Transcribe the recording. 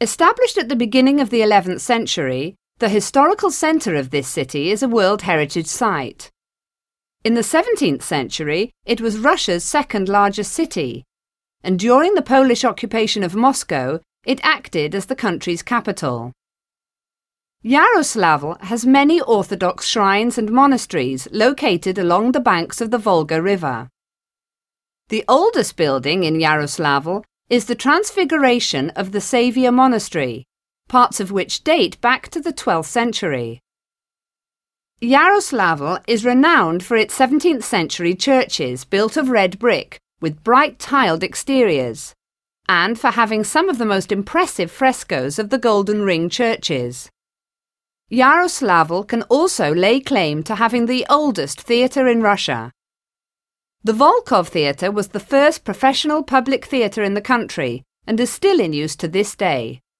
Established at the beginning of the 11th century, the historical centre of this city is a World Heritage Site. In the 17th century, it was Russia's second largest city, and during the Polish occupation of Moscow, it acted as the country's capital. Yaroslavl has many Orthodox shrines and monasteries located along the banks of the Volga River. The oldest building in Yaroslavl is the Transfiguration of the Saviour Monastery, parts of which date back to the 12th century. Yaroslavl is renowned for its 17th century churches built of red brick with bright tiled exteriors, and for having some of the most impressive frescoes of the Golden Ring churches. Yaroslavl can also lay claim to having the oldest theatre in Russia. The Volkov Theatre was the first professional public theatre in the country and is still in use to this day.